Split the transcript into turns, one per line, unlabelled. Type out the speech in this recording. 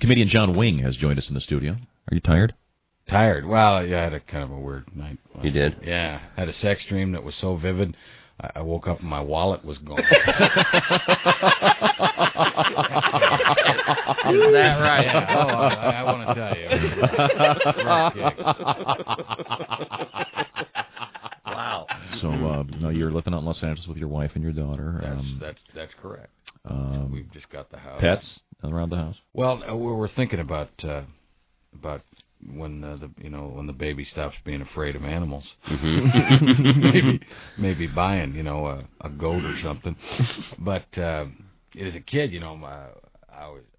Comedian John Wing has joined us in the studio. Are you tired?
Tired. Well, yeah, I had a kind of a weird night.
You did?
Yeah. Had a sex dream that was so vivid, I woke up and my wallet was gone. Is
that right?
Yeah. Oh, I want to tell you.
Wow.
So you're living out in Los Angeles with your wife and your daughter.
That's correct. We've just got the house.
Pets around the house?
Well, we're thinking about when the baby stops being afraid of animals.
Mm-hmm.
maybe buying a goat or something. But as a kid, I was